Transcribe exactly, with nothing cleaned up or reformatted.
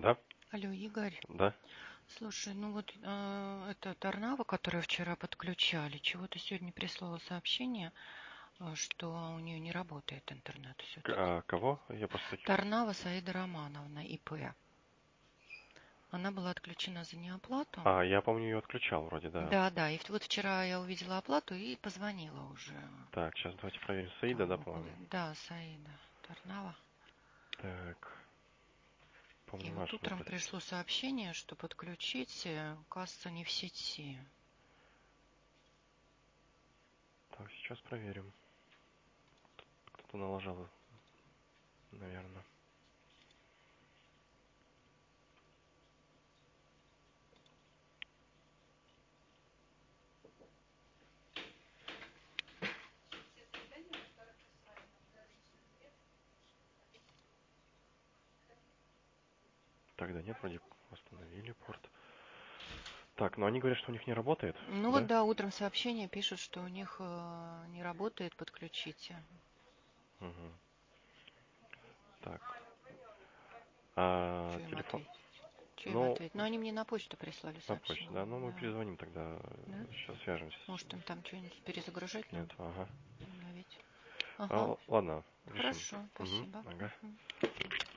Да, Алло, Игорь. да. Слушай, ну вот э, эта Торнава, которую вчера подключали, чего-то сегодня прислала сообщение, э, что у нее не работает интернет К- все-таки. а кого? Я просто таки... Торнава Саида Романовна, ИП. Она была отключена за неоплату. А, я помню, ее отключал вроде, да. Да, да, и в- вот вчера я увидела оплату и позвонила уже. Так, сейчас давайте проверим. Саида, Там да, около... по-моему? Да, Саида Торнава. Так, И помню, вот Маша утром написала. пришло сообщение, что подключить, э, кажется, не в сети. Так, сейчас проверим. Кто-то налажал, наверное. Тогда нет, вроде восстановили порт. Так, но они говорят, что у них не работает, Ну вот да? да, утром сообщение пишут, что у них э, не работает, подключите. Угу. Так. А Что им телефон... ответить? Что им Ну, ответить? Ну они мне на почту прислали на почту, сообщение. да? Ну, мы Да. перезвоним тогда. Да? Сейчас свяжемся Может им там что-нибудь с перезагружать надо? клиентом. Ага. Обновить. А, Ага. л- ладно, решим. Хорошо, Угу. спасибо. Ага. Мгм.